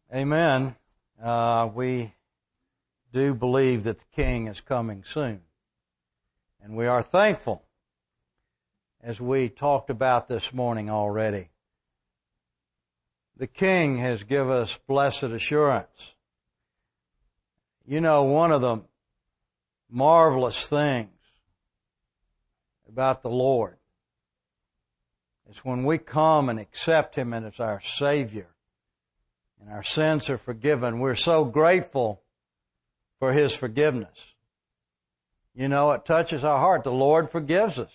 Amen. We do believe that the King is coming soon. And we are thankful, as we talked about this morning already. The King has given us blessed assurance. You know, one of the marvelous things about the Lord is when we come and accept Him as our Savior and our sins are forgiven, we're so grateful for His forgiveness. You know, it touches our heart. The Lord forgives us.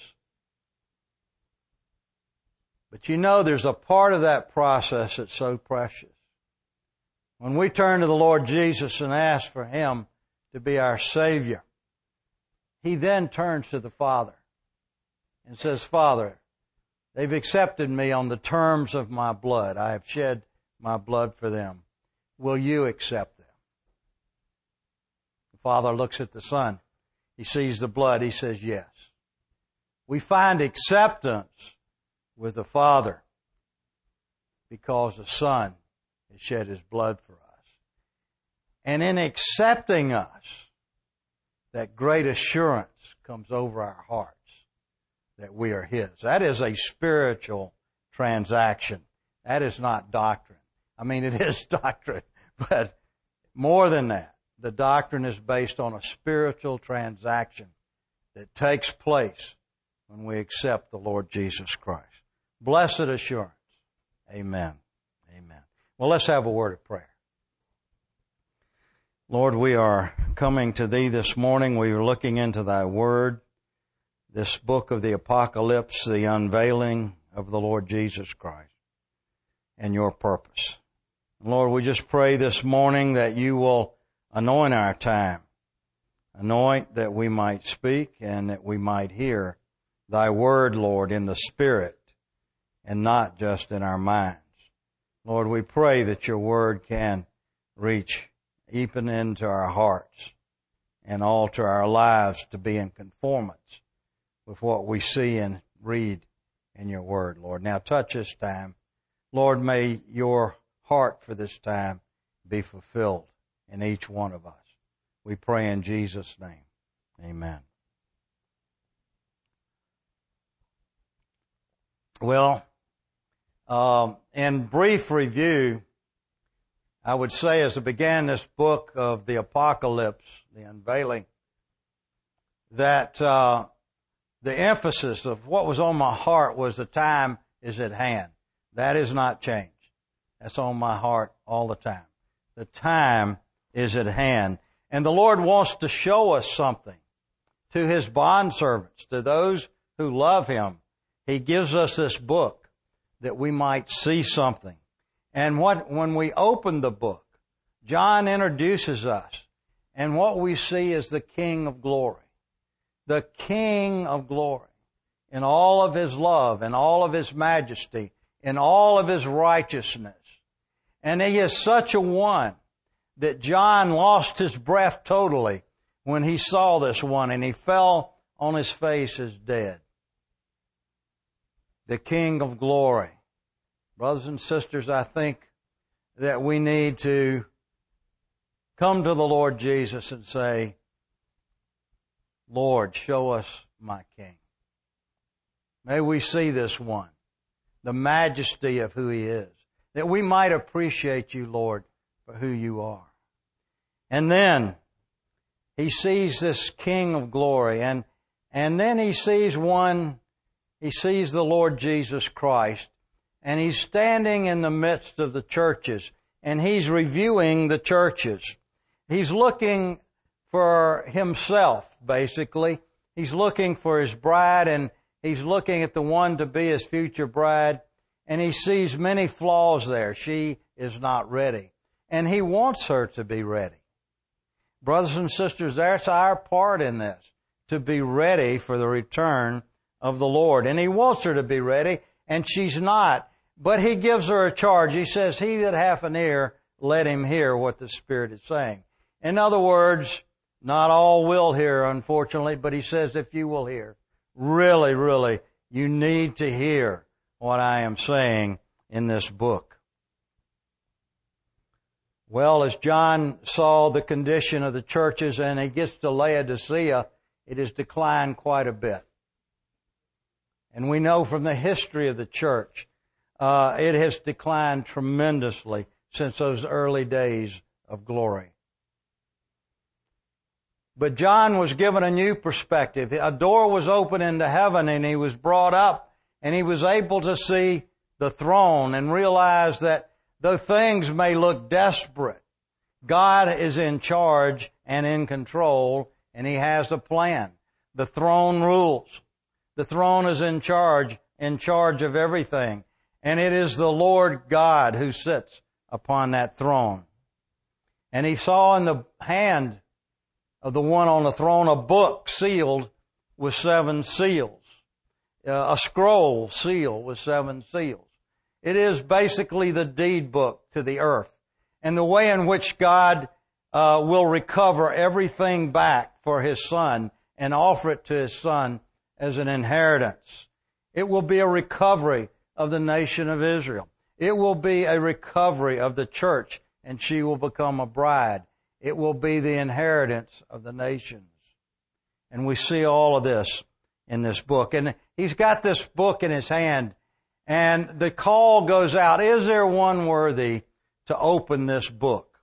But you know, there's a part of that process that's so precious. When we turn to the Lord Jesus and ask for Him to be our Savior, He then turns to the Father and says, Father, they've accepted me on the terms of my blood. I have shed my blood for them. Will you accept them? The Father looks at the Son. He sees the blood. He says, yes. We find acceptance with the Father because the Son has shed His blood for us. And in accepting us, that great assurance comes over our hearts that we are His. That is a spiritual transaction. That is not doctrine. I mean, it is doctrine, but more than that, the doctrine is based on a spiritual transaction that takes place when we accept the Lord Jesus Christ. Blessed assurance. Amen. Amen. Well, let's have a word of prayer. Lord, we are coming to Thee this morning. We are looking into Thy Word, this book of the Apocalypse, the unveiling of the Lord Jesus Christ and Your purpose. Lord, we just pray this morning that You will anoint our time. Anoint that we might speak and that we might hear Thy Word, Lord, in the Spirit and not just in our minds. Lord, we pray that Your Word can reach even into our hearts and alter our lives to be in conformance with what we see and read in Your Word, Lord. Now touch this time. Lord, may Your heart for this time be fulfilled in each one of us. We pray in Jesus' name. Amen. Well, in brief review, I would say as I began this book of the Apocalypse, the unveiling, that the emphasis of what was on my heart was the time is at hand. That has not changed. That's on my heart all the time. The time is at hand. And the Lord wants to show us something to His bondservants, to those who love Him. He gives us this book that we might see something. And when we open the book, John introduces us, and what we see is the King of glory. The King of glory in all of His love, in all of His majesty, in all of His righteousness. And He is such a one that John lost his breath totally when he saw this one, and he fell on his face as dead. The King of glory. Brothers and sisters, I think that we need to come to the Lord Jesus and say, Lord, show us my King. May we see this one, the majesty of who He is, that we might appreciate You, Lord, for who You are. And then he sees this King of glory, and then he sees the Lord Jesus Christ, and He's standing in the midst of the churches, and He's reviewing the churches. He's looking for Himself, basically. He's looking for His bride, and He's looking at the one to be His future bride, and He sees many flaws there. She is not ready. And He wants her to be ready. Brothers and sisters, that's our part in this, to be ready for the return of the Lord. And He wants her to be ready, and she's not. But He gives her a charge. He says, he that hath an ear, let him hear what the Spirit is saying. In other words, not all will hear, unfortunately, but He says, if you will hear, really, really, you need to hear what I am saying in this book. Well, as John saw the condition of the churches and he gets to Laodicea, it has declined quite a bit. And we know from the history of the church, it has declined tremendously since those early days of glory. But John was given a new perspective. A door was opened into heaven and he was brought up and he was able to see the throne and realize that though things may look desperate, God is in charge and in control and He has a plan. The throne rules. The throne is in charge of everything. And it is the Lord God who sits upon that throne. And he saw in the hand of the one on the throne a book sealed with 7 seals. A scroll sealed with 7 seals. It is basically the deed book to the earth and the way in which God will recover everything back for His Son and offer it to His Son as an inheritance. It will be a recovery of the nation of Israel. It will be a recovery of the church, and she will become a bride. It will be the inheritance of the nations. And we see all of this in this book. And he's got this book in his hand, and the call goes out, is there one worthy to open this book?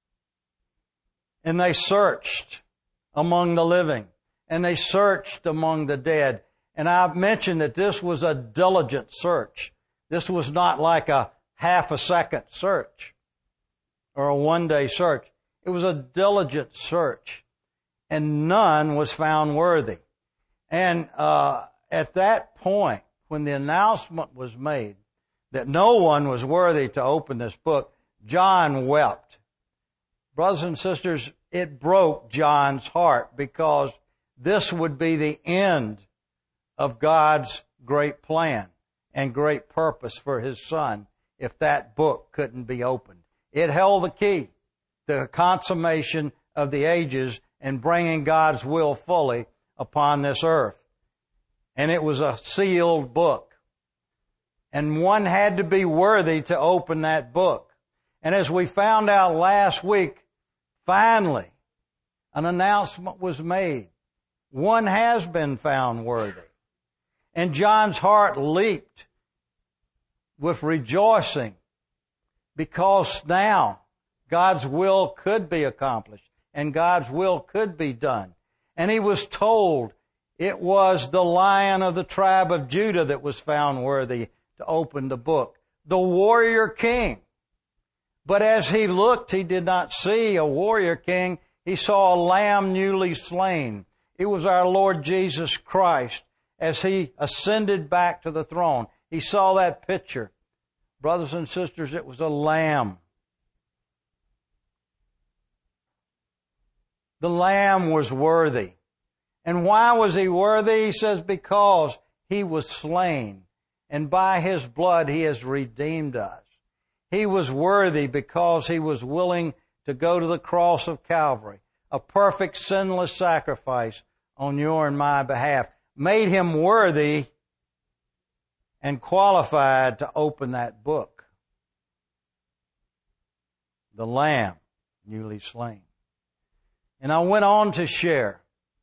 And they searched among the living, and they searched among the dead. And I've mentioned that this was a diligent search. This was not like a half a second search or a one-day search. It was a diligent search, and none was found worthy. And at that point, when the announcement was made that no one was worthy to open this book, John wept. Brothers and sisters, it broke John's heart because this would be the end of God's great plan and great purpose for His Son if that book couldn't be opened. It held the key, the consummation of the ages and bringing God's will fully upon this earth. And it was a sealed book. And one had to be worthy to open that book. And as we found out last week, finally, an announcement was made. One has been found worthy. And John's heart leaped with rejoicing because now God's will could be accomplished and God's will could be done. And he was told it was the Lion of the tribe of Judah that was found worthy to open the book, the warrior king. But as he looked, he did not see a warrior king. He saw a lamb newly slain. It was our Lord Jesus Christ as He ascended back to the throne. He saw that picture. Brothers and sisters, it was a lamb. The lamb was worthy. And why was He worthy? He says, because He was slain. And by His blood He has redeemed us. He was worthy because He was willing to go to the cross of Calvary, a perfect sinless sacrifice on your and my behalf, made Him worthy and qualified to open that book. The Lamb newly slain. And I went on to share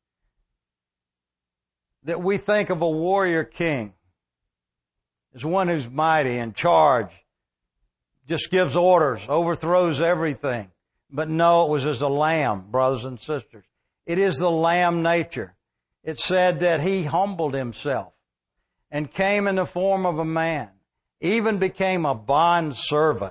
that we think of a warrior king as one who's mighty, in charge, just gives orders, overthrows everything. But no, it was as a lamb, brothers and sisters. It is the lamb nature. It said that He humbled Himself and came in the form of a man, even became a bond servant,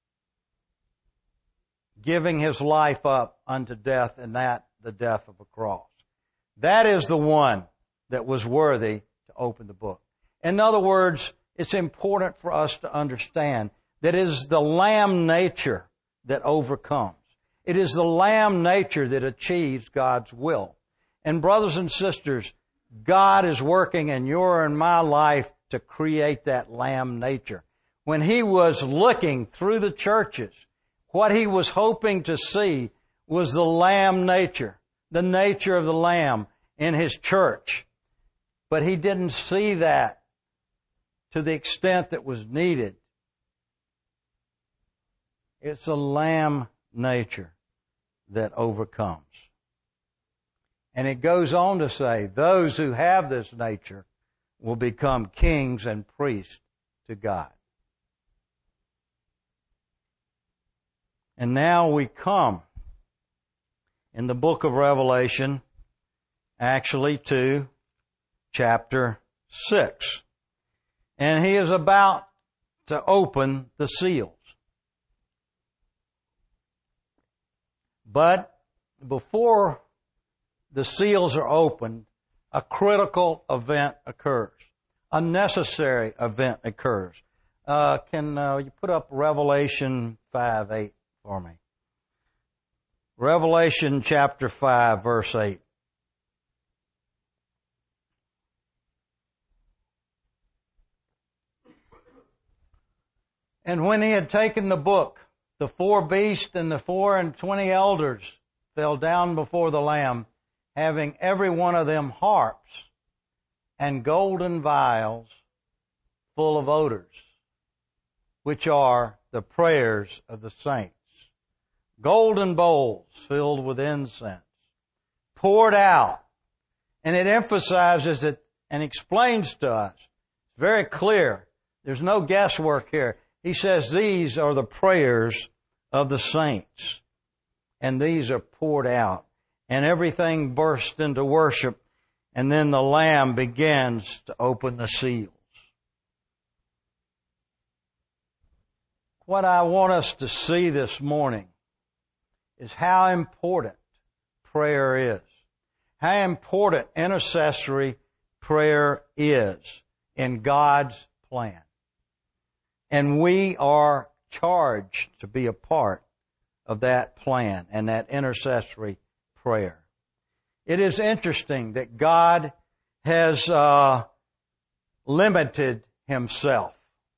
giving His life up unto death, and that the death of a cross. That is the one that was worthy to open the book. In other words, it's important for us to understand that it is the lamb nature that overcomes. It is the lamb nature that achieves God's will. And brothers and sisters, God is working in your and my life to create that lamb nature. When He was looking through the churches, what He was hoping to see was the lamb nature, the nature of the lamb in His church. But He didn't see that to the extent that was needed. It's a lamb nature that overcomes. And it goes on to say, those who have this nature will become kings and priests to God. And now we come in the book of Revelation, actually to chapter 6. And he is about to open the seals. But before the seals are opened, a critical event occurs. A necessary event occurs. Can you put up Revelation 5:8 for me? Revelation chapter 5, verse 8. And when he had taken the book, the 4 beasts and the 24 elders fell down before the Lamb, having every one of them harps and golden vials full of odors, which are the prayers of the saints. Golden bowls filled with incense, poured out. And it emphasizes it and explains to us, very clear, there's no guesswork here. He says these are the prayers of the saints, and these are poured out, and everything bursts into worship, and then the Lamb begins to open the seals. What I want us to see this morning is how important prayer is, how important intercessory prayer is in God's plan. And we are charged to be a part of that plan and that intercessory prayer. It is interesting that God has limited Himself,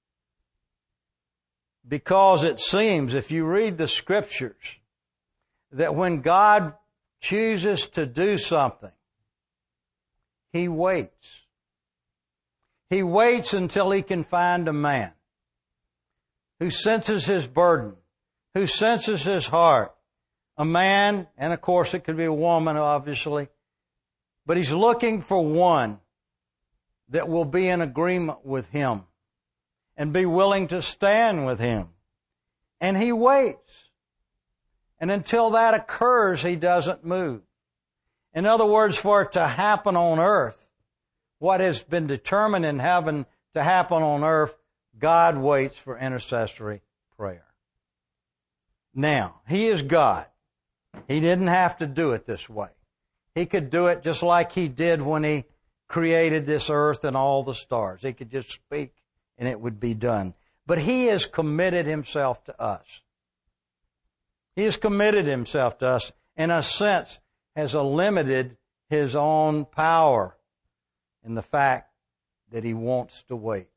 because it seems, if you read the Scriptures, that when God chooses to do something, He waits. He waits until He can find a man who senses his burden, who senses his heart. A man, and of course it could be a woman, obviously, but He's looking for one that will be in agreement with Him and be willing to stand with Him. And He waits. And until that occurs, He doesn't move. In other words, for it to happen on earth, what has been determined in heaven to happen on earth, God waits for intercessory prayer. Now, He is God. He didn't have to do it this way. He could do it just like He did when He created this earth and all the stars. He could just speak and it would be done. But He has committed Himself to us. He has committed Himself to us, in a sense, has limited His own power in the fact that He wants to wait.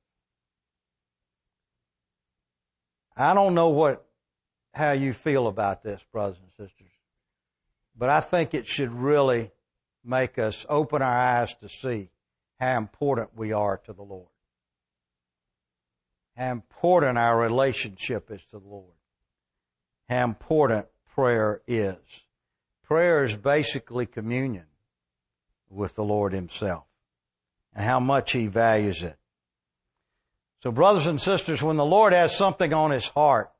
I don't know how you feel about this, brothers and sisters, but I think it should really make us open our eyes to see how important we are to the Lord. How important our relationship is to the Lord. How important prayer is. Prayer is basically communion with the Lord Himself, and how much He values it. So brothers and sisters, when the Lord has something on His heart,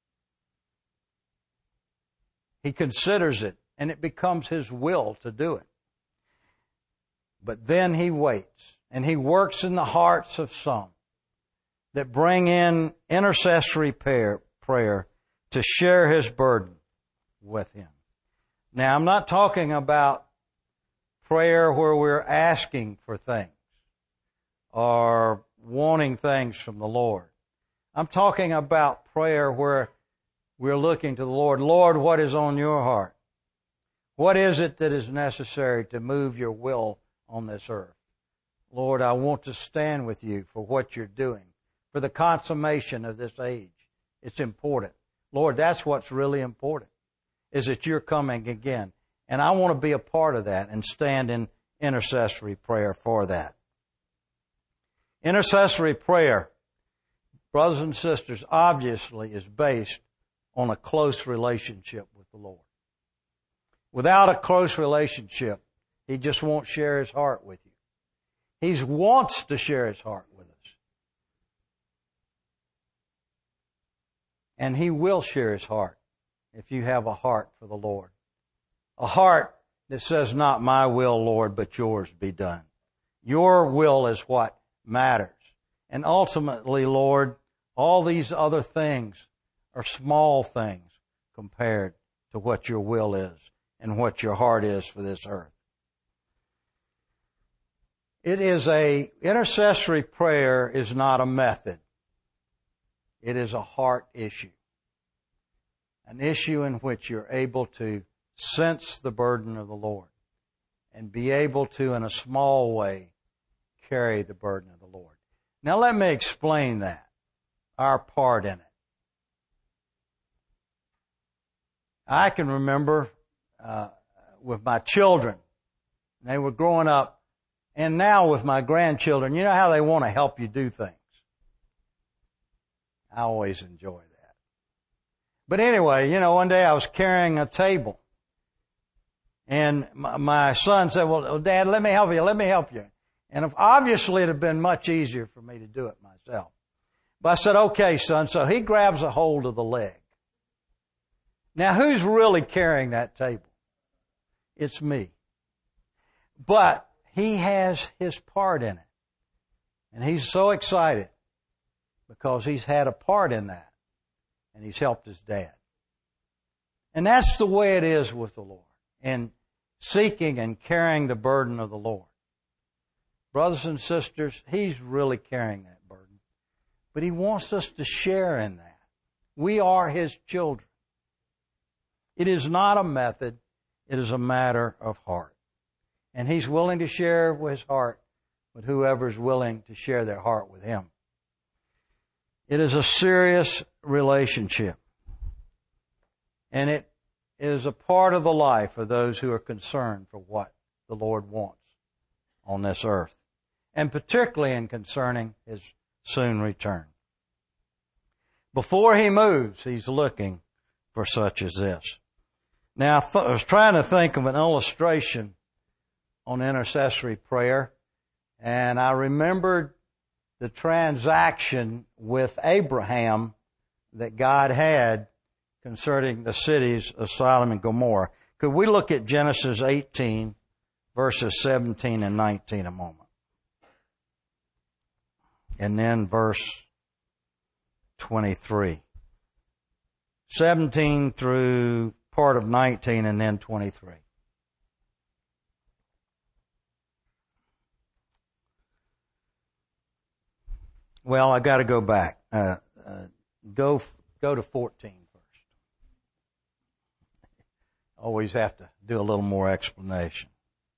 He considers it, and it becomes His will to do it. But then He waits, and He works in the hearts of some that bring in intercessory prayer to share His burden with Him. Now, I'm not talking about prayer where we're asking for things or wanting things from the Lord. I'm talking about prayer where we're looking to the Lord. Lord, what is on Your heart? What is it that is necessary to move Your will on this earth? Lord, I want to stand with You for what You're doing, for the consummation of this age. It's important. Lord, that's what's really important, is that You're coming again. And I want to be a part of that and stand in intercessory prayer for that. Intercessory prayer, brothers and sisters, obviously is based on a close relationship with the Lord. Without a close relationship, He just won't share His heart with you. He wants to share His heart with us. And He will share His heart if you have a heart for the Lord. A heart that says, not my will, Lord, but yours be done. Your will is what matters. And ultimately, Lord, all these other things are small things compared to what your will is and what your heart is for this earth. Intercessory prayer is not a method. It is a heart issue. An issue in which you're able to sense the burden of the Lord and be able to, in a small way, carry the burden of the Lord. Now let me explain that, our part in it. I can remember with my children, they were growing up, and now with my grandchildren, you know how they want to help you do things. I always enjoy that. But anyway, one day I was carrying a table. And my son said, well, Dad, let me help you. And obviously it would have been much easier for me to do it myself. But I said, okay, son. So he grabs a hold of the leg. Now, who's really carrying that table? It's me. But he has his part in it. And he's so excited because he's had a part in that. And he's helped his dad. And that's the way it is with the Lord. And seeking and carrying the burden of the Lord. Brothers and sisters, He's really carrying that burden. But He wants us to share in that. We are His children. It is not a method. It is a matter of heart. And He's willing to share His heart with whoever is willing to share their heart with Him. It is a serious relationship. And it is a part of the life of those who are concerned for what the Lord wants on this earth. And particularly in concerning His soon return. Before He moves, He's looking for such as this. Now, I was trying to think of an illustration on intercessory prayer, and I remembered the transaction with Abraham that God had concerning the cities of Sodom and Gomorrah. Could we look at Genesis 18, verses 17 and 19 a moment? And then verse 23. 17 through part of 19 and then 23. Well, I got to go back. Go to 14 first. Always have to do a little more explanation.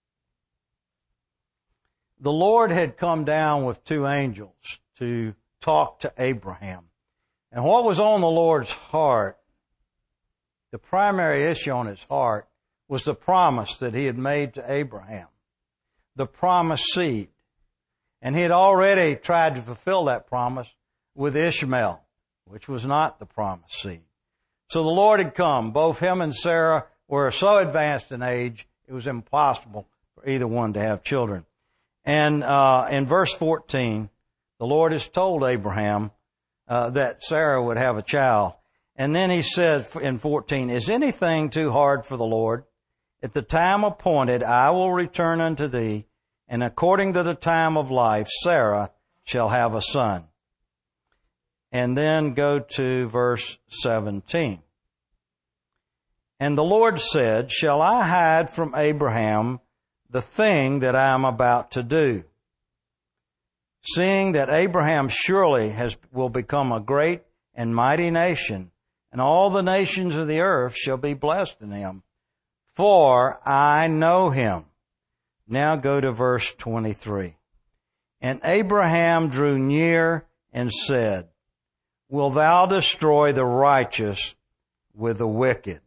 The Lord had come down with two angels to talk to Abraham. And what was on the Lord's heart, the primary issue on His heart, was the promise that He had made to Abraham. The promised seed. And He had already tried to fulfill that promise with Ishmael, which was not the promised seed. So the Lord had come. Both him and Sarah were so advanced in age, it was impossible for either one to have children. And in verse 14, the Lord has told Abraham that Sarah would have a child. And then He said in 14, is anything too hard for the Lord? At the time appointed, I will return unto thee, and according to the time of life, Sarah shall have a son. And then go to verse 17. And the Lord said, shall I hide from Abraham the thing that I am about to do? Seeing that Abraham surely will become a great and mighty nation, and all the nations of the earth shall be blessed in him. For I know him. Now go to verse 23. And Abraham drew near and said, will thou destroy the righteous with the wicked?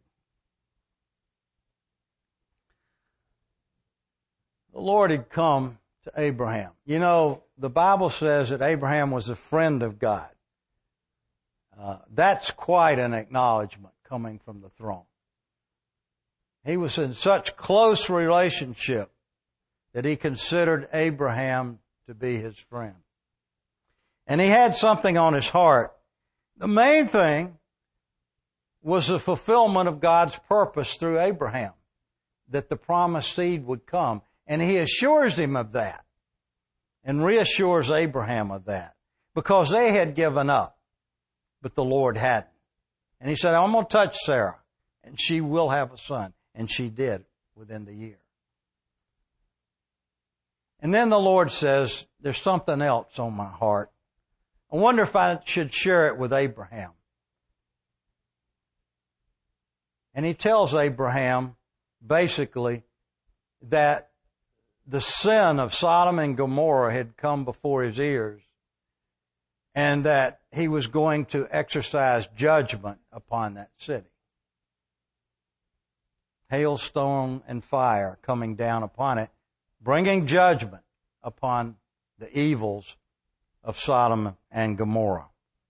The Lord had come to Abraham. You know, the Bible says that Abraham was a friend of God. That's quite an acknowledgement coming from the throne. He was in such close relationship that he considered Abraham to be his friend. And he had something on his heart. The main thing was the fulfillment of God's purpose through Abraham, that the promised seed would come. And he assures him of that and reassures Abraham of that because they had given up, but the Lord hadn't. And he said, I'm going to touch Sarah and she will have a son. And she did within the year. And then the Lord says, there's something else on my heart. I wonder if I should share it with Abraham. And he tells Abraham, basically, that the sin of Sodom and Gomorrah had come before his ears and that he was going to exercise judgment upon that city. Hailstone and fire coming down upon it, bringing judgment upon the evils of Sodom and Gomorrah.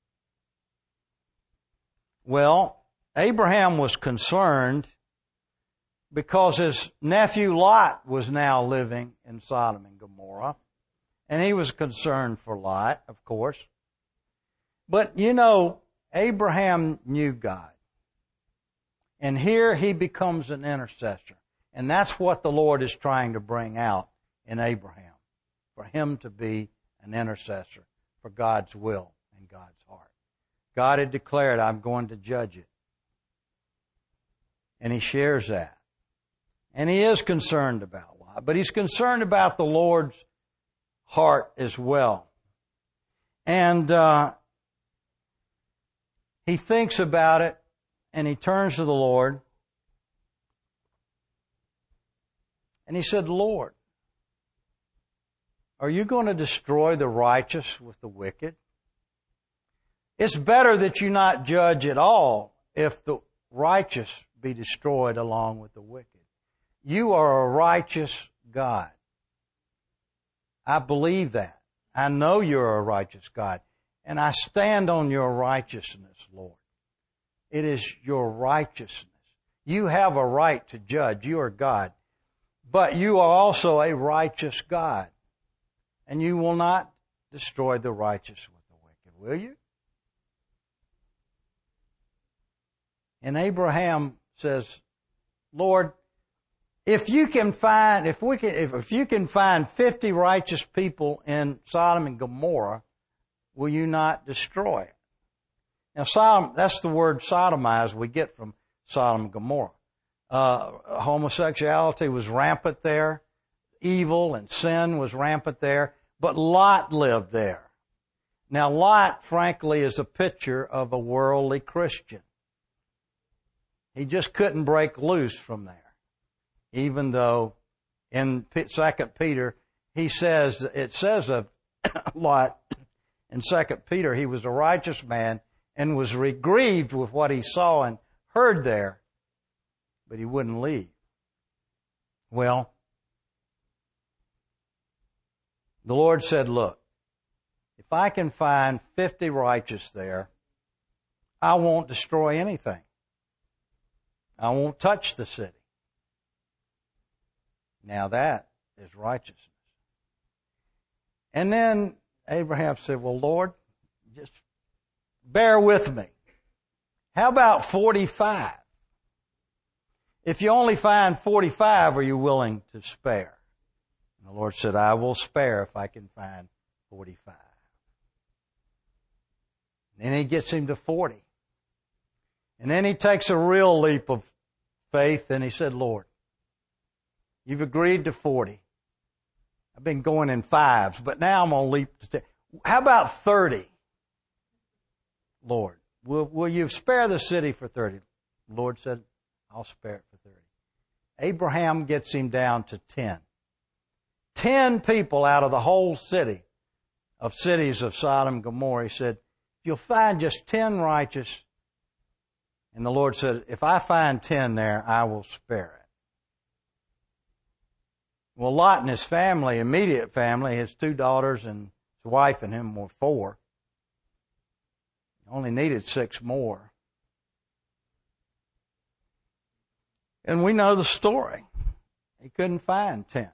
Well, Abraham was concerned because his nephew Lot was now living in Sodom and Gomorrah, and he was concerned for Lot, of course. But, Abraham knew God. And here he becomes an intercessor. And that's what the Lord is trying to bring out in Abraham, for him to be an intercessor for God's will and God's heart. God had declared, I'm going to judge it. And he shares that. And he is concerned about Lot, but he's concerned about the Lord's heart as well. And he thinks about it, and he turns to the Lord, and he said, Lord, are you going to destroy the righteous with the wicked? It's better that you not judge at all if the righteous be destroyed along with the wicked. You are a righteous God. I believe that. I know you're a righteous God. And I stand on your righteousness, Lord. It is your righteousness. You have a right to judge. You are God. But you are also a righteous God. And you will not destroy the righteous with the wicked, will you? And Abraham says, Lord, if you can find 50 righteous people in Sodom and Gomorrah, will you not destroy it? Now, Sodom, that's the word sodomize we get from Sodom and Gomorrah. Homosexuality was rampant there. Evil and sin was rampant there. But Lot lived there. Now, Lot, frankly, is a picture of a worldly Christian. He just couldn't break loose from there. Even though in 2 Peter, it says of Lot in 2 Peter, he was a righteous man and was grieved with what he saw and heard there, but he wouldn't leave. Well, the Lord said, look, if I can find 50 righteous there, I won't destroy anything. I won't touch the city. Now that is righteousness. And then Abraham said, well, Lord, just bear with me. How about 45? If you only find 45, are you willing to spare? And the Lord said, I will spare if I can find 45. And then he gets him to 40. And then he takes a real leap of faith and he said, Lord, you've agreed to 40. I've been going in 5s, but now I'm going to leap to 10. How about 30? Lord, will you spare the city for 30? The Lord said, I'll spare it for 30. Abraham gets him down to 10. 10 people out of the whole cities of Sodom and Gomorrah. He said, you'll find just 10 righteous. And the Lord said, if I find 10 there, I will spare it. Well, Lot and his family, immediate family, his 2 daughters and his wife and him were 4. Only needed 6 more. And we know the story. He couldn't find 10.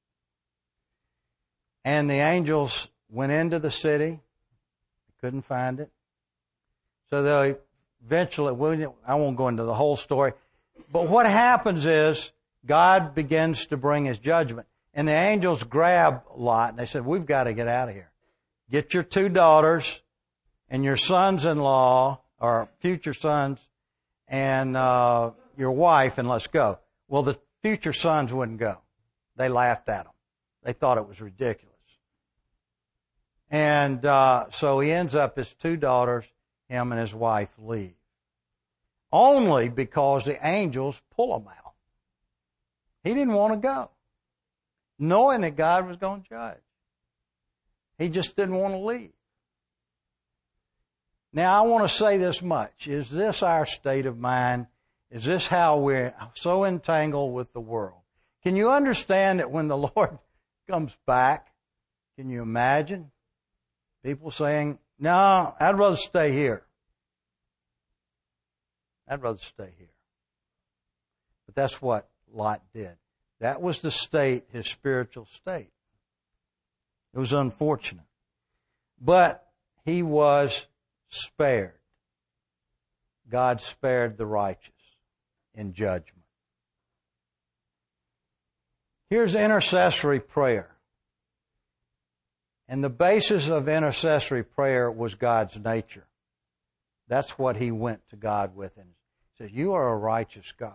And the angels went into the city. Couldn't find it. So they eventually, I won't go into the whole story. But what happens is God begins to bring His judgment. And the angels grab Lot and they said, we've got to get out of here. Get your 2 daughters and your sons-in-law, or future sons, and your wife, and let's go. Well, the future sons wouldn't go. They laughed at him. They thought it was ridiculous. And so he ends up, his 2 daughters, him and his wife leave. Only because the angels pull him out. He didn't want to go, knowing that God was going to judge. He just didn't want to leave. Now, I want to say this much. Is this our state of mind? Is this how we're so entangled with the world? Can you understand that when the Lord comes back, can you imagine people saying, no, I'd rather stay here. I'd rather stay here. But that's what Lot did. That was the state, his spiritual state. It was unfortunate. But he was spared. God spared the righteous in judgment. Here's intercessory prayer. And the basis of intercessory prayer was God's nature. That's what he went to God with. And he said, you are a righteous God.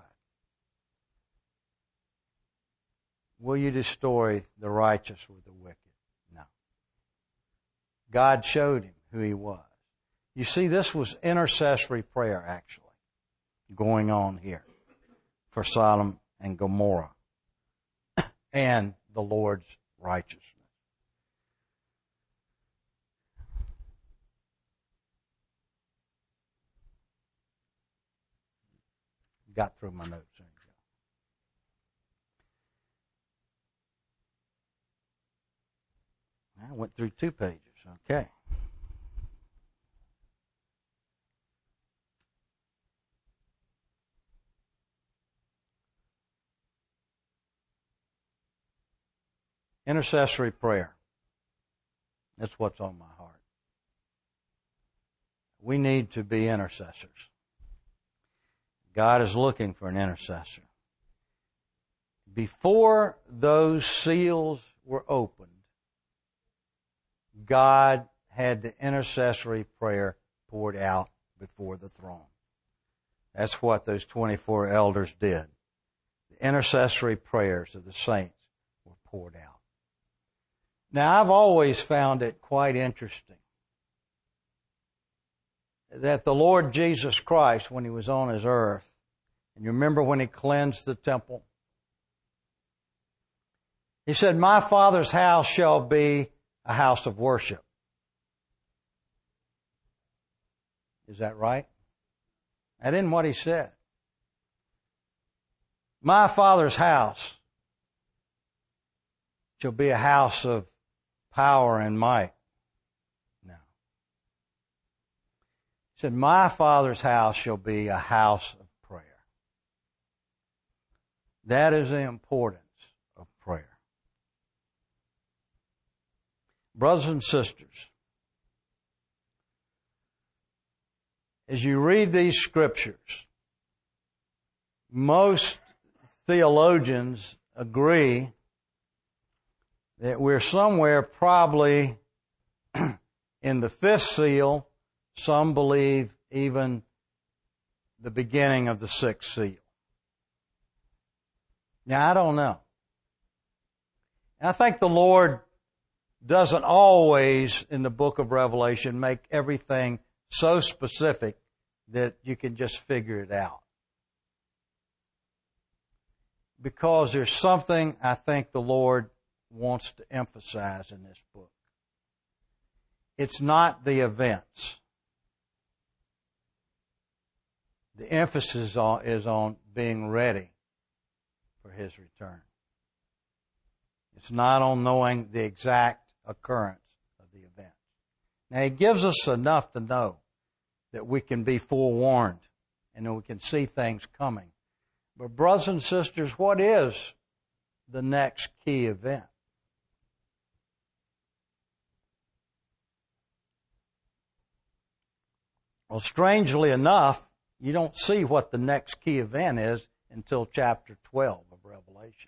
Will you destroy the righteous with the wicked? No. God showed him who he was. You see, this was intercessory prayer, actually, going on here for Sodom and Gomorrah and the Lord's righteousness. Got through my notes. There you go. I went through 2 pages. Okay. Intercessory prayer. That's what's on my heart. We need to be intercessors. God is looking for an intercessor. Before those seals were opened, God had the intercessory prayer poured out before the throne. That's what those 24 elders did. The intercessory prayers of the saints were poured out. Now, I've always found it quite interesting that the Lord Jesus Christ, when he was on his earth, and you remember when he cleansed the temple, he said, my Father's house shall be a house of worship. Is that right? That isn't what he said. My Father's house shall be a house of power and might. No. He said, my Father's house shall be a house of prayer. That is the importance of prayer. Brothers and sisters, as you read these scriptures, most theologians agree that we're somewhere probably in the 5th seal. Some believe even the beginning of the 6th seal. Now, I don't know. And I think the Lord doesn't always, in the book of Revelation, make everything so specific that you can just figure it out. Because there's something I think the Lord wants to emphasize in this book. It's not the events. The emphasis is on being ready for his return. It's not on knowing the exact occurrence of the event. Now, he gives us enough to know that we can be forewarned and that we can see things coming. But brothers and sisters, what is the next key event? Well, strangely enough, you don't see what the next key event is until chapter 12 of Revelation.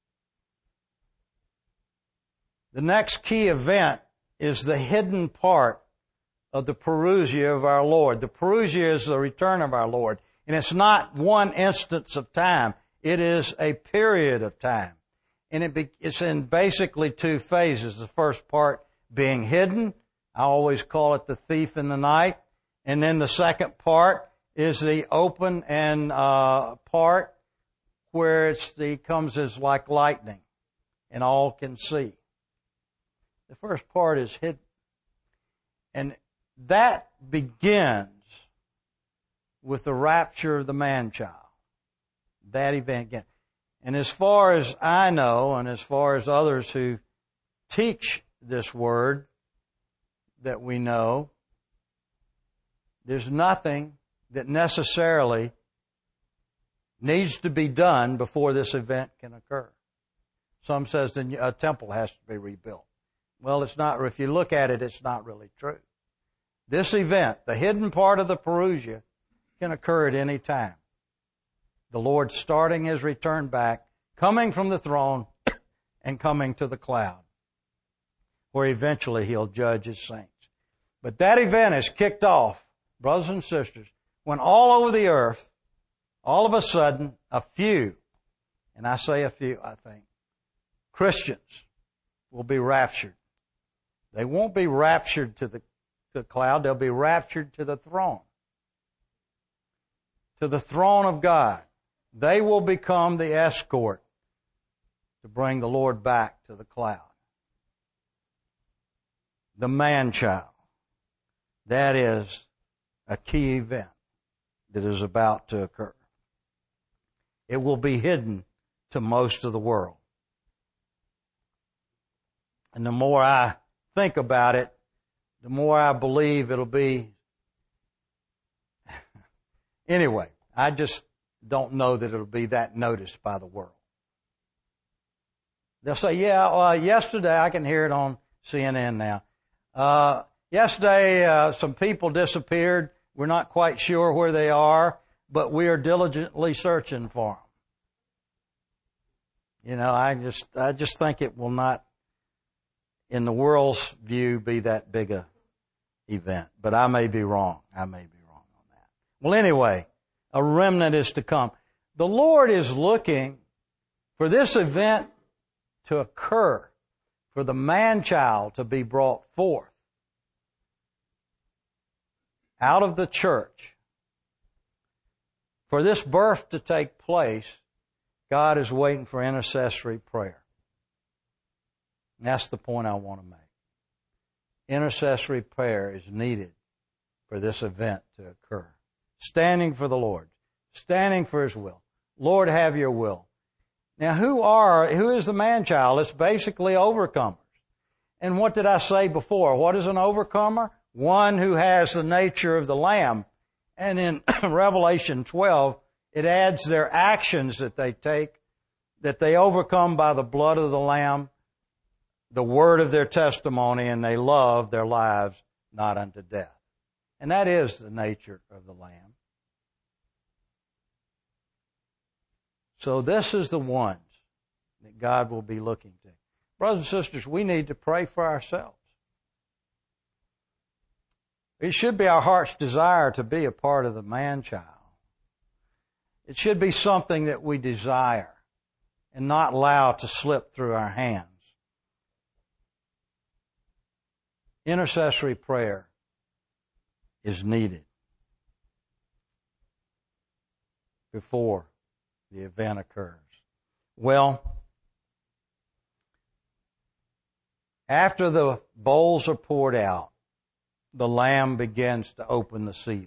The next key event is the hidden part of the parousia of our Lord. The parousia is the return of our Lord. And it's not one instance of time. It is a period of time. And it's in basically two phases. The first part being hidden. I always call it the thief in the night. And then the second part is the open and part where it comes as like lightning and all can see. The first part is hidden. And that begins with the rapture of the man-child. That event again. And as far as I know, and as far as others who teach this word that we know, there's nothing that necessarily needs to be done before this event can occur. Some says a temple has to be rebuilt. Well, it's not. If you look at it, it's not really true. This event, the hidden part of the parousia, can occur at any time. The Lord starting His return back, coming from the throne, and coming to the cloud, where eventually He'll judge His saints. But that event is kicked off, brothers and sisters, when all over the earth, all of a sudden, a few, and I say a few, I think, Christians will be raptured. They won't be raptured to the cloud. They'll be raptured to the throne of God. They will become the escort to bring the Lord back to the cloud. The man-child. That is a key event that is about to occur. It will be hidden to most of the world. And the more I think about it, the more I believe it'll be. Anyway, I just don't know that it'll be that noticed by the world. They'll say, yesterday, I can hear it on CNN now. Yesterday, some people disappeared. We're not quite sure where they are, but we are diligently searching for them. You know, I just think it will not, in the world's view, be that big a event. But I may be wrong. I may be wrong on that. Well, anyway, a remnant is to come. The Lord is looking for this event to occur, for the man-child to be brought forth out of the church. For this birth to take place, God is waiting for intercessory prayer. And that's the point I want to make. Intercessory prayer is needed for this event to occur. Standing for the Lord. Standing for His will. Lord, have your will. Now, who is the man-child? It's basically overcomers. And what did I say before? What is an overcomer? One who has the nature of the Lamb. And in Revelation 12, it adds their actions that they take, that they overcome by the blood of the Lamb, the word of their testimony, and they love their lives not unto death. And that is the nature of the Lamb. So this is the ones that God will be looking to. Brothers and sisters, we need to pray for ourselves. It should be our heart's desire to be a part of the man-child. It should be something that we desire and not allow to slip through our hands. Intercessory prayer is needed before the event occurs. Well, after the bowls are poured out, the Lamb begins to open the seals.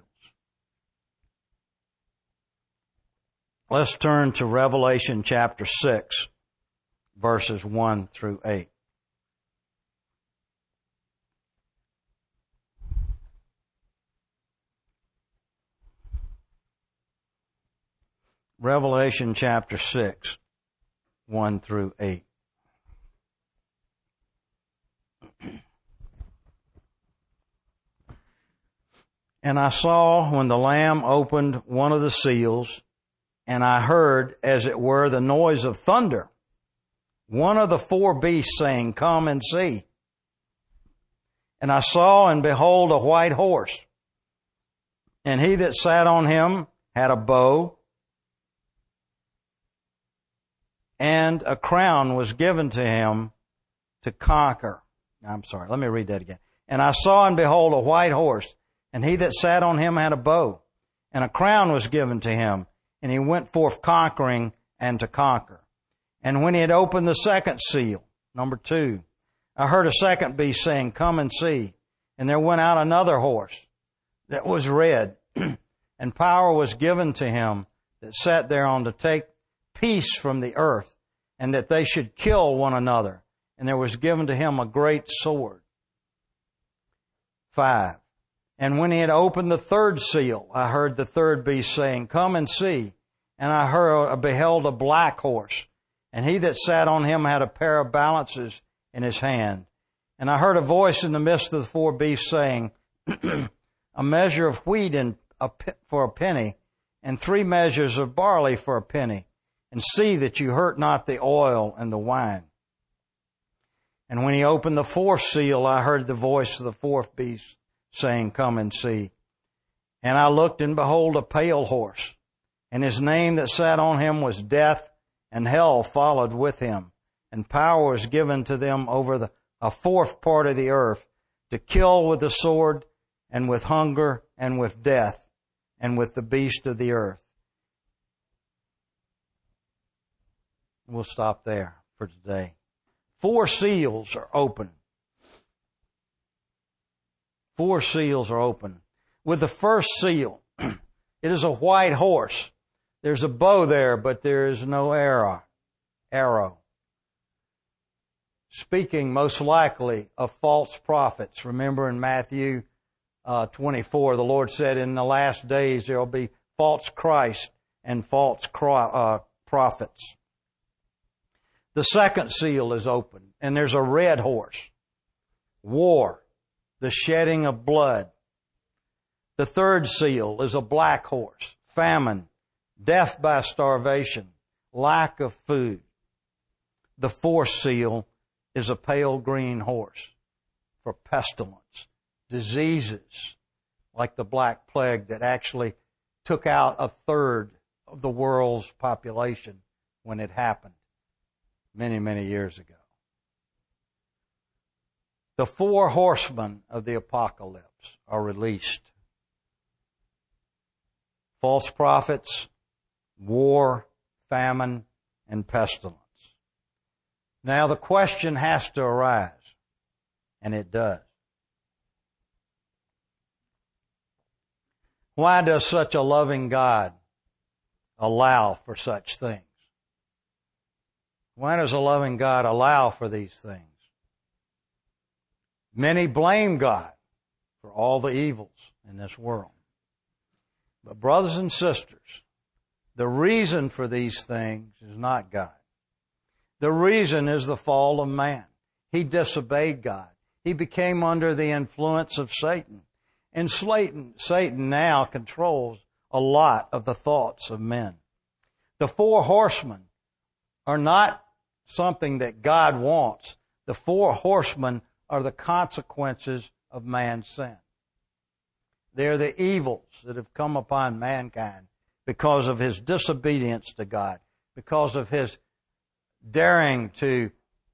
Let's turn to Revelation chapter 6, verses 1 through 8. Revelation chapter 6, 1 through 8. And I saw when the Lamb opened one of the seals, and I heard, as it were, the noise of thunder. One of the four beasts saying, Come and see. And I saw, and behold, a white horse. And he that sat on him had a bow, and a crown was given to him to conquer. Let me read that again. And I saw, and behold, a white horse, and he that sat on him had a bow, and a crown was given to him, and he went forth conquering and to conquer. And when he had opened the second seal, number 2, I heard a second beast saying, Come and see. And there went out another horse that was red, and power was given to him that sat thereon to take peace from the earth, and that they should kill one another. And there was given to him a great sword. 5. And when he had opened the third seal, I heard the third beast saying, Come and see. And I beheld a black horse, and he that sat on him had a pair of balances in his hand. And I heard a voice in the midst of the four beasts saying, A measure of wheat for a penny, and 3 measures of barley for a penny, and see that you hurt not the oil and the wine. And when he opened the fourth seal, I heard the voice of the fourth beast saying, Come and see. And I looked, and behold, a pale horse, and his name that sat on him was Death, and hell followed with him. And power was given to them over a fourth part of the earth, to kill with the sword, and with hunger, and with death, and with the beast of the earth. We'll stop there for today. 4 seals are open. 4 seals are open. With the first seal, it is a white horse. There's a bow there, but there is no arrow. Speaking most likely of false prophets. Remember in Matthew 24, the Lord said, in the last days there will be false Christ and false prophets. The second seal is open, and there's a red horse. War, the shedding of blood. The third seal is a black horse. Famine, death by starvation, lack of food. The fourth seal is a pale green horse for pestilence, diseases like the Black Plague that actually took out 1/3 of the world's population when it happened many, many years ago. The 4 horsemen of the apocalypse are released. False prophets, war, famine, and pestilence. Now the question has to arise, and it does. Why does such a loving God allow for such things? Why does a loving God allow for these things? Many blame God for all the evils in this world. But brothers and sisters, the reason for these things is not God. The reason is the fall of man. He disobeyed God. He became under the influence of Satan. And Satan now controls a lot of the thoughts of men. The 4 horsemen are not something that God wants. The 4 horsemen are the consequences of man's sin. They're the evils that have come upon mankind because of his disobedience to God, because of his daring to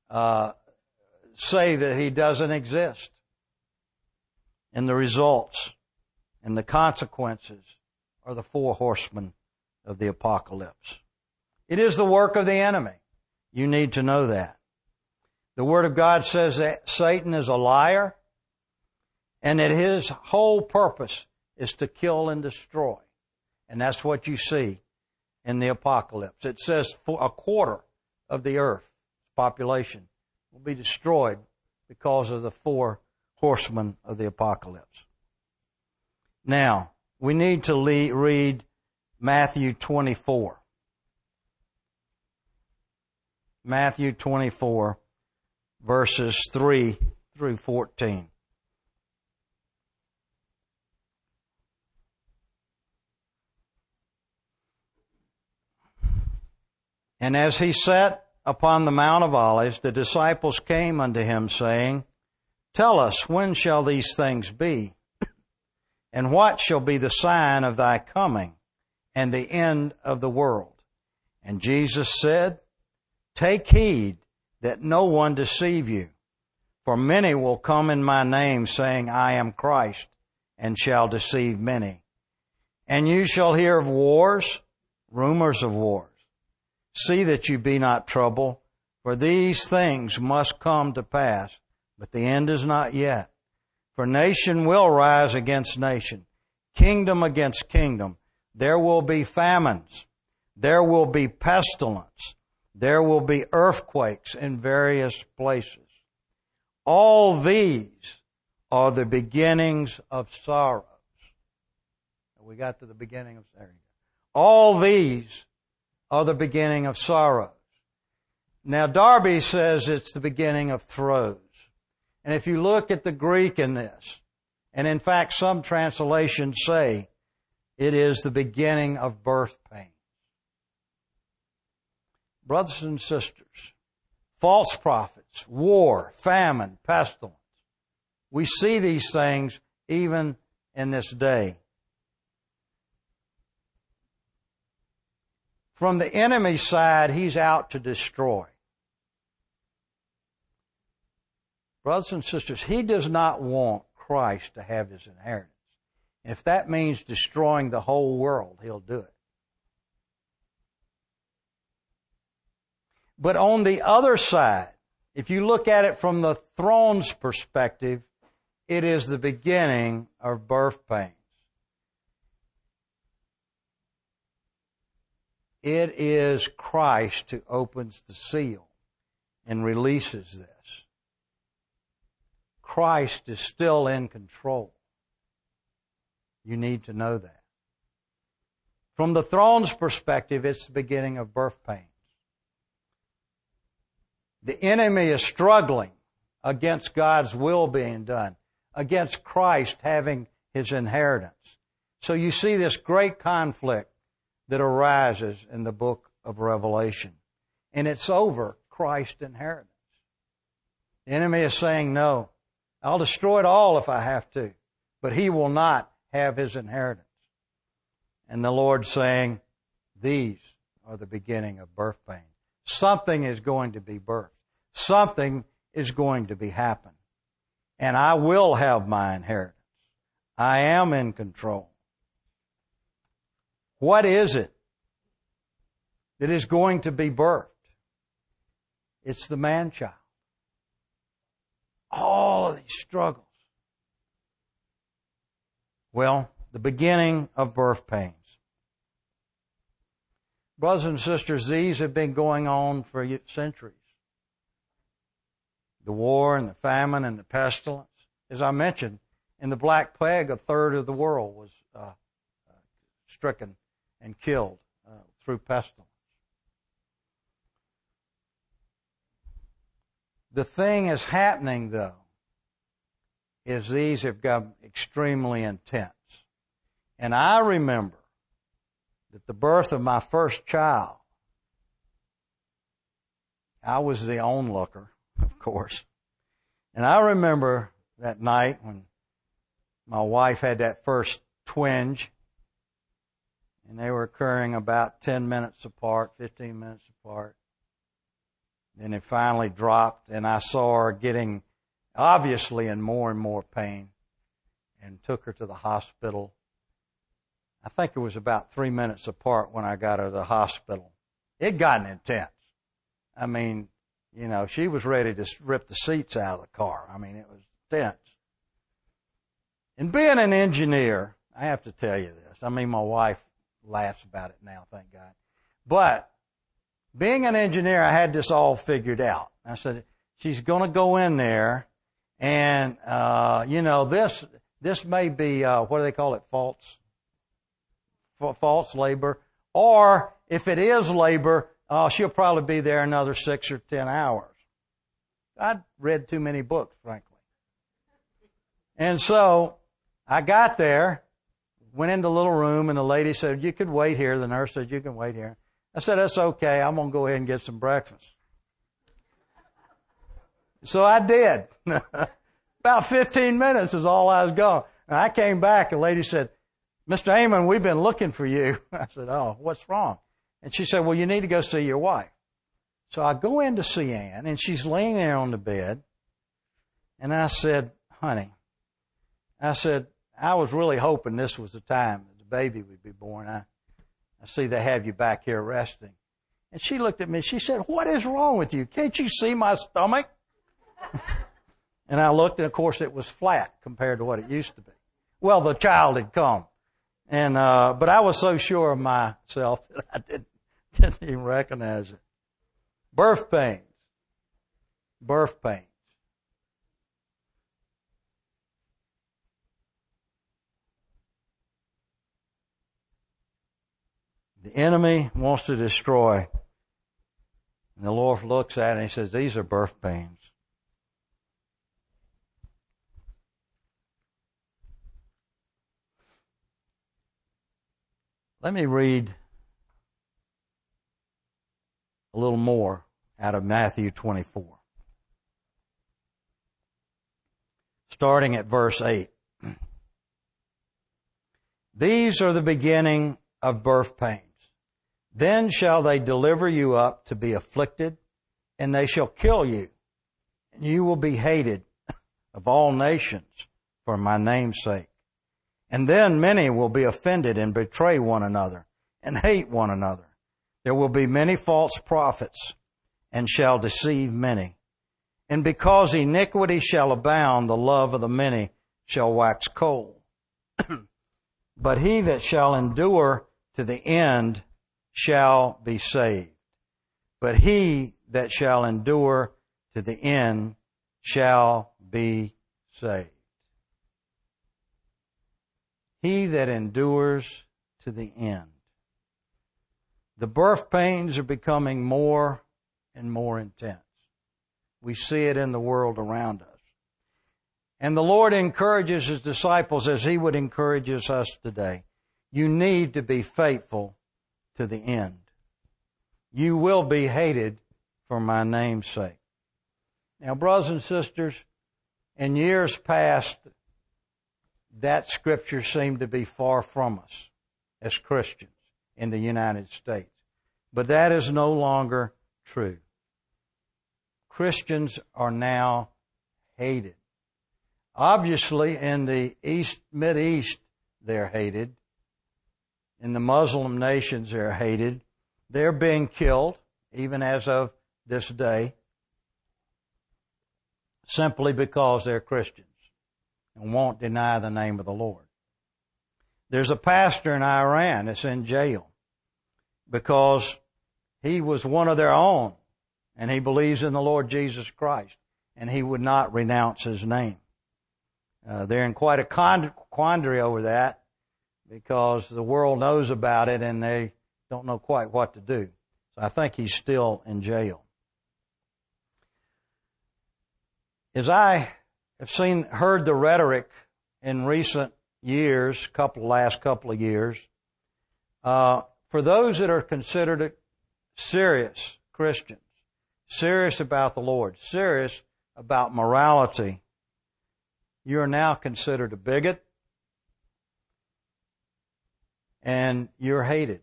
say that he doesn't exist. And the results and the consequences are the 4 horsemen of the apocalypse. It is the work of the enemy. You need to know that. The Word of God says that Satan is a liar and that his whole purpose is to kill and destroy. And that's what you see in the apocalypse. It says 1/4 of the earth's population will be destroyed because of the 4 horsemen of the apocalypse. Now, we need to read Matthew 24. Matthew 24, verses 3 through 14. And as he sat upon the Mount of Olives, the disciples came unto him, saying, Tell us, when shall these things be? And what shall be the sign of thy coming and the end of the world? And Jesus said, Take heed that no one deceive you. For many will come in my name, saying, I am Christ, and shall deceive many. And you shall hear of wars, rumors of wars. See that you be not troubled, for these things must come to pass, but the end is not yet. For nation will rise against nation, kingdom against kingdom. There will be famines. There will be pestilence. There will be earthquakes in various places. All these are the beginnings of sorrows. We got to the beginning of sorrow. All these are the beginning of sorrows. Now, Darby says it's the beginning of throes. And if you look at the Greek in this, and in fact some translations say it is the beginning of birth pains. Brothers and sisters, false prophets, war, famine, pestilence. We see these things even in this day. From the enemy's side, he's out to destroy. Brothers and sisters, he does not want Christ to have his inheritance. And if that means destroying the whole world, he'll do it. But on the other side, if you look at it from the throne's perspective, it is the beginning of birth pains. It is Christ who opens the seal and releases this. Christ is still in control. You need to know that. From the throne's perspective, it's the beginning of birth pains. The enemy is struggling against God's will being done, against Christ having his inheritance. So you see this great conflict that arises in the book of Revelation. And it's over Christ's inheritance. The enemy is saying, no, I'll destroy it all if I have to, but he will not have his inheritance. And the Lord's saying, these are the beginning of birth pains. Something is going to be birthed. Something is going to be happen. And I will have my inheritance. I am in control. What is it that is going to be birthed? It's the man-child. All of these struggles. Well, the beginning of birth pains. Brothers and sisters, these have been going on for centuries. The war and the famine and the pestilence. As I mentioned, in the Black Plague, a third of the world was stricken and killed through pestilence. The thing is happening, though, is these have gotten extremely intense. And I remember that the birth of my first child, I was the onlooker, of course. And I remember that night when my wife had that first twinge, and they were occurring about 10 minutes apart, 15 minutes apart. Then it finally dropped, and I saw her getting obviously in more and more pain and took her to the hospital. I think it was about 3 minutes apart when I got her to the hospital. It gotten intense. I mean, you know, she was ready to rip the seats out of the car. I mean, it was intense. And being an engineer, I have to tell you this. I mean, my wife laughs about it now, thank God. But being an engineer, I had this all figured out. I said, she's going to go in there and, you know, this may be, what do they call it? False labor. Or if it is labor, oh, she'll probably be there another 6 or 10 hours. I'd read too many books, frankly. And so I got there, went in the little room, and the lady said, you could wait here. The nurse said, you can wait here. I said, that's okay. I'm going to go ahead and get some breakfast. So I did. About 15 minutes is all I was gone. And I came back, and the lady said, Mr. Amon, we've been looking for you. I said, oh, what's wrong? And she said, well, you need to go see your wife. So I go in to see Ann, and she's laying there on the bed. And I said, honey, I was really hoping this was the time that the baby would be born. I see they have you back here resting. And she looked at me. She said, what is wrong with you? Can't you see my stomach? And I looked, and of course it was flat compared to what it used to be. Well, the child had come. And, but I was so sure of myself that I didn't even recognize it. Birth pains. Birth pains. The enemy wants to destroy. And the Lord looks at it and He says, these are birth pains. Let me read a little more out of Matthew 24. Starting at verse 8. These are the beginning of birth pains. Then shall they deliver you up to be afflicted, and they shall kill you, and you will be hated of all nations for my name's sake. And then many will be offended and betray one another and hate one another. There will be many false prophets and shall deceive many. And because iniquity shall abound, the love of the many shall wax cold. But he that shall endure to the end shall be saved. But he that shall endure to the end shall be saved. He that endures to the end. The birth pains are becoming more and more intense. We see it in the world around us. And the Lord encourages His disciples as He would encourage us today. You need to be faithful to the end. You will be hated for my name's sake. Now, brothers and sisters, in years past, that scripture seemed to be far from us as Christians in the United States. But that is no longer true. Christians are now hated. Obviously, in the Mideast, they're hated. In the Muslim nations, they're hated. They're being killed, even as of this day, simply because they're Christians and won't deny the name of the Lord. There's a pastor in Iran that's in jail because he was one of their own and he believes in the Lord Jesus Christ and he would not renounce His name. They're in quite a quandary over that because the world knows about it and they don't know quite what to do. So I think he's still in jail. As I have heard the rhetoric in recent years, last couple of years, for those that are considered serious Christians, serious about the Lord, serious about morality, you are now considered a bigot and you're hated.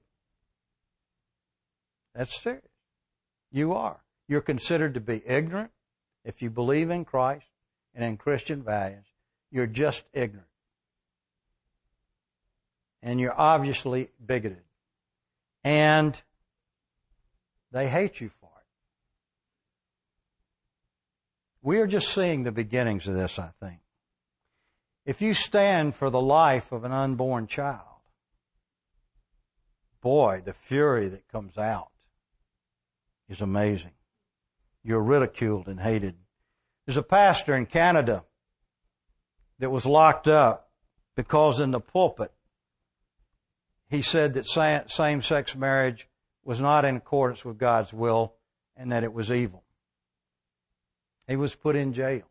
That's serious. You are. You're considered to be ignorant. If you believe in Christ and in Christian values, you're just ignorant. And you're obviously bigoted. And they hate you for it. We are just seeing the beginnings of this, I think. If you stand for the life of an unborn child, boy, the fury that comes out is amazing. You're ridiculed and hated. There's a pastor in Canada that was locked up because in the pulpit he said that same-sex marriage was not in accordance with God's will and that it was evil. He was put in jail.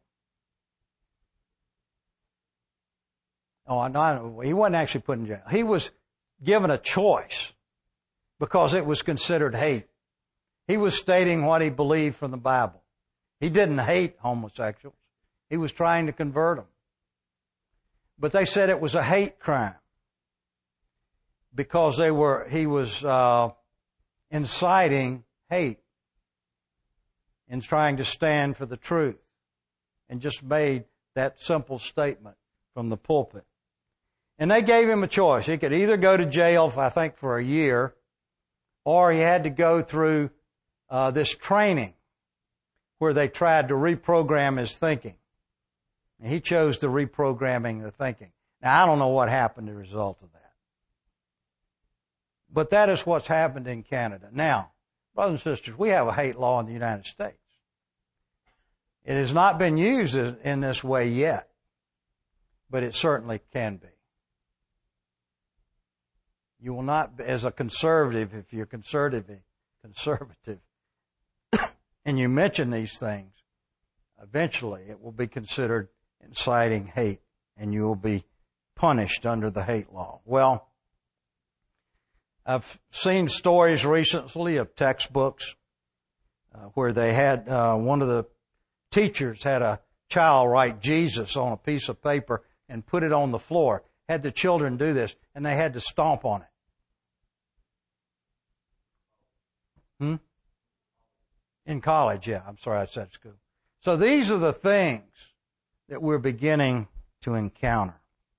Oh, no, he wasn't actually put in jail. He was given a choice because it was considered hate. He was stating what he believed from the Bible. He didn't hate homosexuals. He was trying to convert them. But they said it was a hate crime because he was inciting hate and trying to stand for the truth, and just made that simple statement from the pulpit. And they gave him a choice. He could either go to jail, I think, for a year, or he had to go through this training where they tried to reprogram his thinking. And he chose the reprogramming the thinking. Now, I don't know what happened as a result of that. But that is what's happened in Canada. Now, brothers and sisters, we have a hate law in the United States. It has not been used in this way yet, but it certainly can be. You will not, as a conservative, if you're conservative, and you mention these things, eventually it will be considered inciting hate, and you will be punished under the hate law. Well, I've seen stories recently of textbooks where they had one of the teachers had a child write Jesus on a piece of paper and put it on the floor. Had the children do this, and they had to stomp on it. In college, yeah. I'm sorry, I said school. So these are the things that we're beginning to encounter.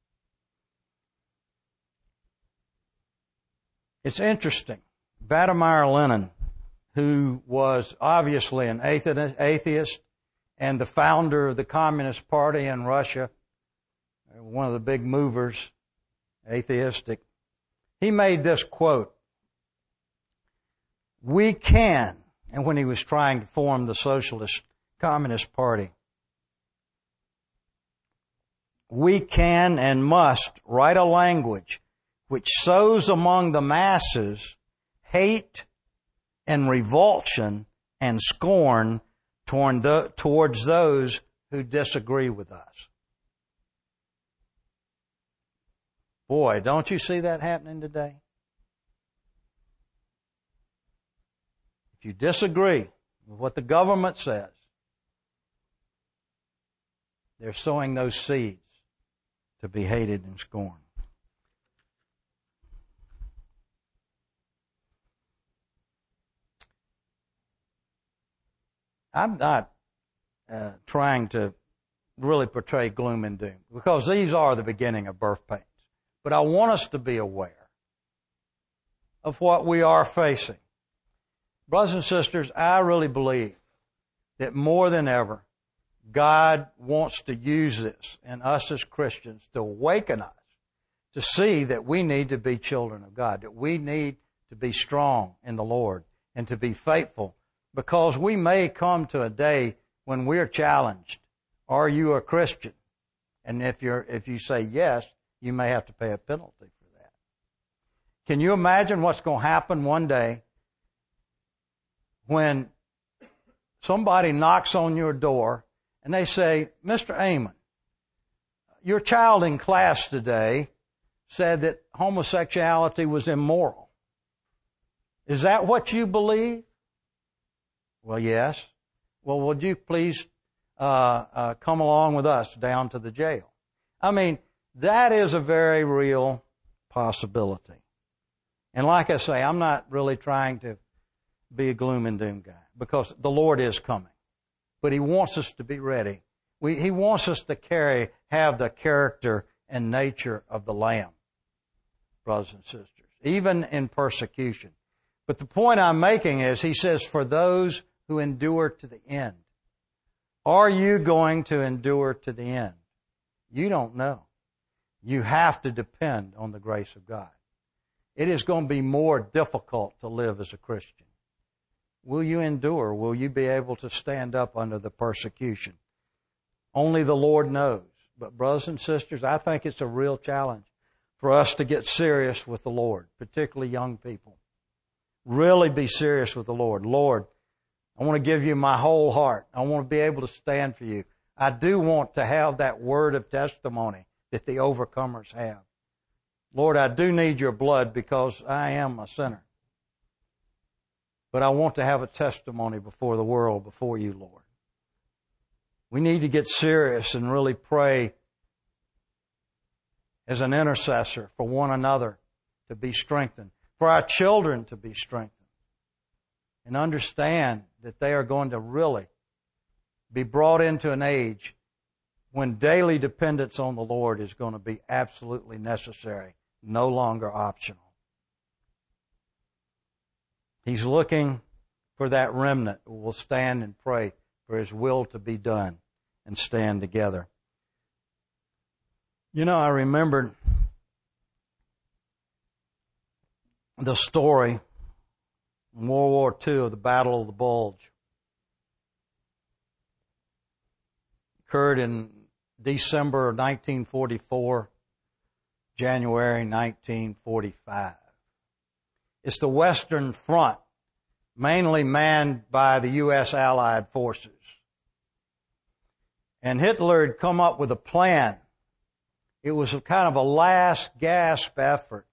It's interesting. Vladimir Lenin, who was obviously an atheist and the founder of the Communist Party in Russia, one of the big movers, atheistic, he made this quote, "We can," and when he was trying to form the Socialist Communist Party, "We can and must write a language which sows among the masses hate and revulsion and scorn towards those who disagree with us." Boy, don't you see that happening today? If you disagree with what the government says, they're sowing those seeds to be hated and scorned. I'm not trying to really portray gloom and doom, because these are the beginning of birth pains. But I want us to be aware of what we are facing. Brothers and sisters, I really believe that more than ever, God wants to use this and us as Christians to awaken us to see that we need to be children of God, that we need to be strong in the Lord and to be faithful, because we may come to a day when we're challenged. Are you a Christian? And if you say yes, you may have to pay a penalty for that. Can you imagine what's going to happen one day when somebody knocks on your door and they say, "Mr. Amon, your child in class today said that homosexuality was immoral. Is that what you believe?" "Well, yes." "Well, would you please come along with us down to the jail?" I mean, that is a very real possibility. And like I say, I'm not really trying to be a gloom and doom guy, because the Lord is coming. But He wants us to be ready. He wants us to have the character and nature of the Lamb, brothers and sisters, even in persecution. But the point I'm making is, He says, for those who endure to the end. Are you going to endure to the end? You don't know. You have to depend on the grace of God. It is going to be more difficult to live as a Christian. Will you endure? Will you be able to stand up under the persecution? Only the Lord knows. But brothers and sisters, I think it's a real challenge for us to get serious with the Lord, particularly young people. Really be serious with the Lord. Lord, I want to give you my whole heart. I want to be able to stand for you. I do want to have that word of testimony that the overcomers have. Lord, I do need your blood because I am a sinner. But I want to have a testimony before the world, before you, Lord. We need to get serious and really pray as an intercessor for one another to be strengthened, for our children to be strengthened, and understand that they are going to really be brought into an age when daily dependence on the Lord is going to be absolutely necessary, no longer optional. He's looking for that remnant who will stand and pray for His will to be done and stand together. You know, I remembered the story in World War II of the Battle of the Bulge. It occurred in December of 1944, January 1945. It's the Western Front, mainly manned by the U.S. Allied forces. And Hitler had come up with a plan. It was a kind of a last gasp effort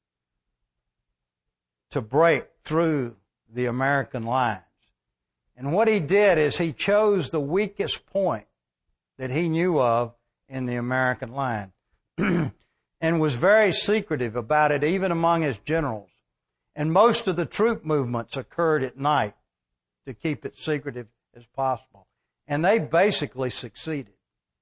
to break through the American lines. And what he did is he chose the weakest point that he knew of in the American line and was very secretive about it, even among his generals. And most of the troop movements occurred at night to keep it secretive as possible. And they basically succeeded.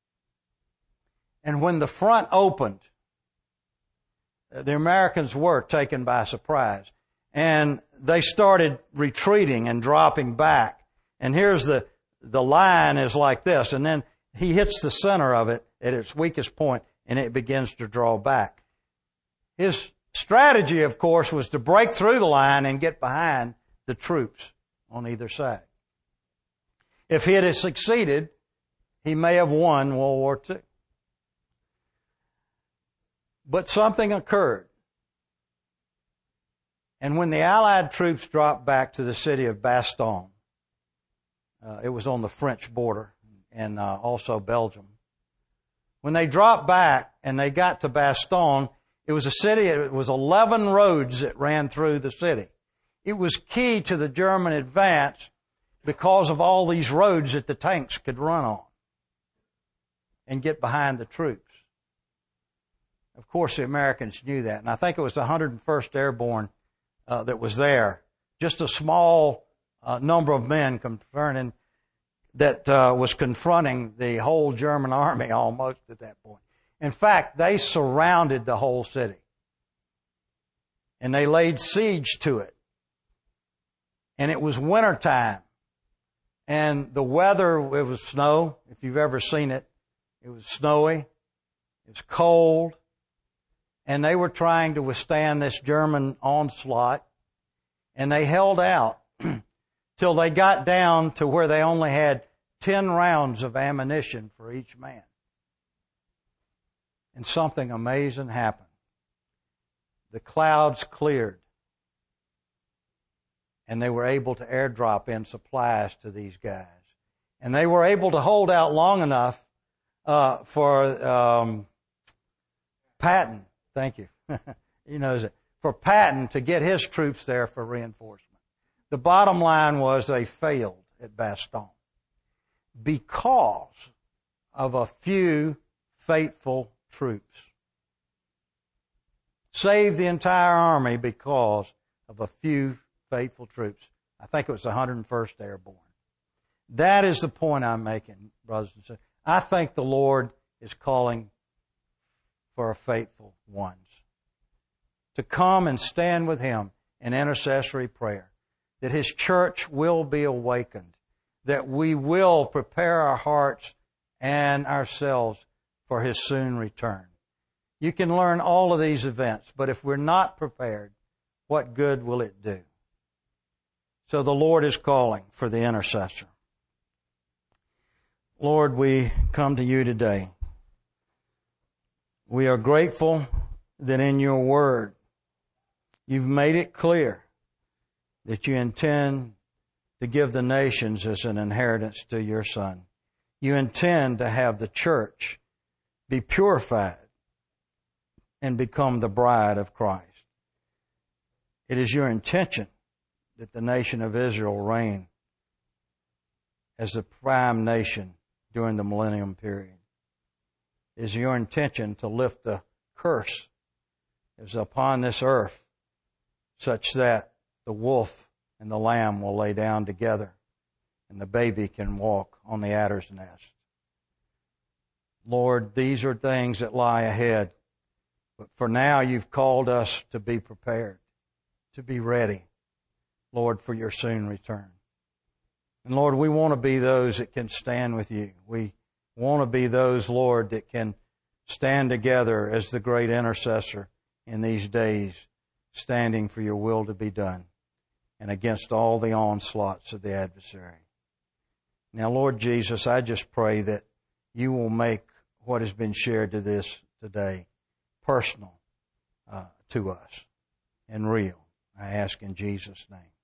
And when the front opened, the Americans were taken by surprise. And they started retreating and dropping back. And here's the line is like this. And then he hits the center of it at its weakest point, and it begins to draw back. His strategy, of course, was to break through the line and get behind the troops on either side. If he had succeeded, he may have won World War II. But something occurred. And when the Allied troops dropped back to the city of Bastogne, it was on the French border and also Belgium. When they dropped back and they got to Bastogne, it was a city, it was 11 roads that ran through the city. It was key to the German advance because of all these roads that the tanks could run on and get behind the troops. Of course, the Americans knew that. And I think it was the 101st Airborne that was there. Just a small number of men was confronting the whole German army almost at that point. In fact, they surrounded the whole city. And they laid siege to it. And it was wintertime. And the weather, it was snow. If you've ever seen it, it was snowy. It was cold. And they were trying to withstand this German onslaught. And they held out till they got down to where they only had 10 rounds of ammunition for each man. And something amazing happened. The clouds cleared. And they were able to airdrop in supplies to these guys. And they were able to hold out long enough for Patton. Thank you. He knows it. For Patton to get his troops there for reinforcement. The bottom line was they failed at Bastogne because of a few faithful troops. Saved the entire army because of a few faithful troops. I think it was the 101st Airborne. That is the point I'm making, brothers and sisters. I think the Lord is calling for faithful ones to come and stand with Him in intercessory prayer, that His church will be awakened, that we will prepare our hearts and ourselves for His soon return. You can learn all of these events, but if we're not prepared, what good will it do? So the Lord is calling for the intercessor. Lord, we come to you today. We are grateful that in your word, you've made it clear that you intend to give the nations as an inheritance to your Son. You intend to have the church be purified and become the bride of Christ. It is your intention that the nation of Israel reign as the prime nation during the millennium period. It is your intention to lift the curse that is upon this earth such that the wolf and the lamb will lay down together and the baby can walk on the adder's nest. Lord, these are things that lie ahead. But for now, you've called us to be prepared, to be ready, Lord, for your soon return. And Lord, we want to be those that can stand with you. We want to be those, Lord, that can stand together as the great intercessor in these days, standing for your will to be done and against all the onslaughts of the adversary. Now, Lord Jesus, I just pray that you will make what has been shared to this today personal to us and real. I ask in Jesus' name.